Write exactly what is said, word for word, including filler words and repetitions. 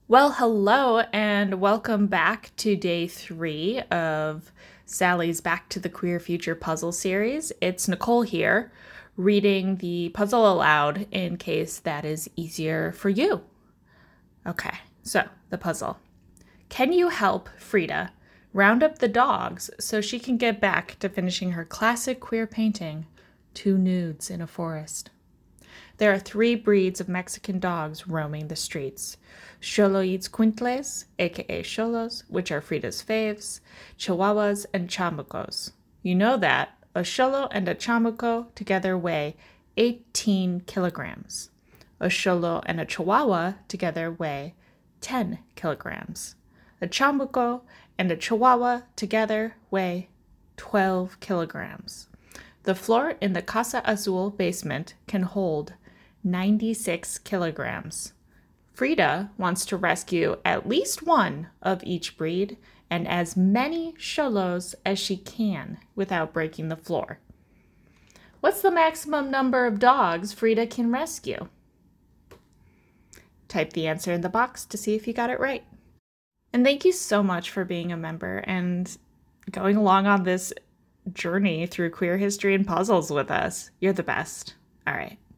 Well, hello, and welcome back to day three of Sally's Back to the Queer Future puzzle series. It's Nicole here, reading the puzzle aloud in case that is easier for you. Okay, so the puzzle. Can you help Frida round up the dogs so she can get back to finishing her classic queer painting, Two Nudes in a Forest? There are three breeds of Mexican dogs roaming the streets. Xoloides Quintles, aka Xolos, which are Frida's faves, Chihuahuas, and Chamucos. You know that a Xolo and a Chamuco together weigh eighteen kilograms. A Xolo and a Chihuahua together weigh ten kilograms. A Chamuco and a Chihuahua together weigh twelve kilograms. The floor in the Casa Azul basement can hold ninety-six kilograms. Frida wants to rescue at least one of each breed and as many Xolos as she can without breaking the floor. What's the maximum number of dogs Frida can rescue? Type the answer in the box to see if you got it right. And thank you so much for being a member and going along on this journey through queer history and puzzles with us. You're the best. All right.